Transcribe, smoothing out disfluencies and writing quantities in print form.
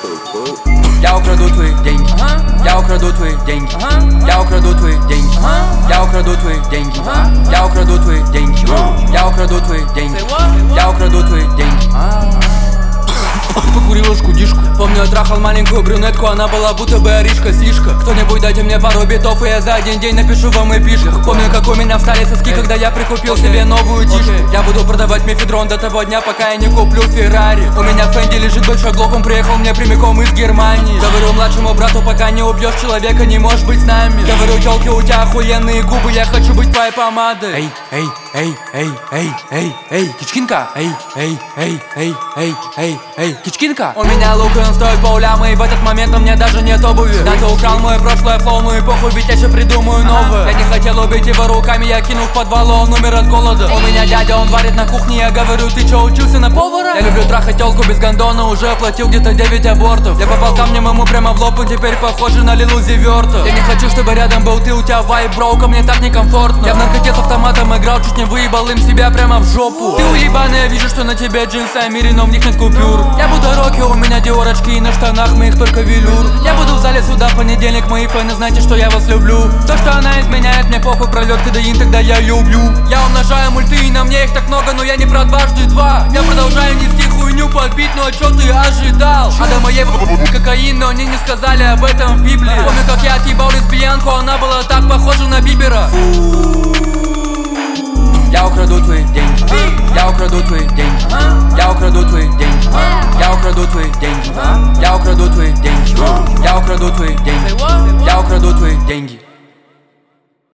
Я украду твои деньги, я украду твои деньги, я украду твои деньги, я украду твои деньги, я украду твои деньги, я украду твои деньги, я украду твои деньги. Покурил шкудишку. Помню, я трахал маленькую брюнетку, она была будто бы Аришка-сишка. Кто-нибудь дайте мне пару битов, и я за один день напишу вам эпишку. Помню, как у меня встали соски, когда я прикупил себе новую тишку. Я буду продавать мефедрон до того дня, пока я не куплю Феррари. У меня в Фенди лежит большой глок, он приехал мне прямиком из Германии. Говорю младшему брату, пока не убьешь человека, не можешь быть с нами. Говорю, тёлки, у тебя охуенные губы, я хочу быть твоей помадой. Эй, эй, эй, эй, эй, эй, эй, кичкинка. Эй, эй, эй, эй, эй, эй, эй, кичкинка. У меня лук, и он стоит полляма, и в этот момент у меня даже нет обуви. Да, ты украл мое прошлое флоу, ну и похуй, ведь я еще придумаю новое. Я не хотел убить его руками, я кинул в подвал, он умер от голода. У меня дядя, он варит на кухне, я говорю, ты чё, учился на повара? Я люблю трахать тёлку без гондона, уже оплатил где-то 9 абортов. Я попал камнем ему прямо в лоб, он теперь похож на Лил Узи Верта. Я не хочу, чтобы рядом был ты, у тебя вайб, бро, ко мне так некомфортно. Я в наркоте с автоматом играл, чуть не выебал им себя прямо в жопу. Ты уебаный, я вижу, что на тебе джинсы Амири, но в них нет купюр. Я буду рокки, у меня диорочки, и на штанах моих только велюр. Я буду в зале суда в понедельник, мои фэны, знаете, что я вас люблю. То, что она изменяет, мне похуй, пролет кадаин, тогда я люблю. Я умножаю мульты, и на мне их так много, но я не про дважды два. Я продолжаю нести хуйню под бит, ну а чё ты ожидал? А до моей кокаин, но они не сказали об этом в Библии. Помню, как я отъебал лесбиянку, она была так похожа на Бибера. Я украду твои деньги, я украду твои деньги, я украду твои деньги, я украду твои деньги, я украду твои деньги, я украду твои деньги, я украду твои деньги.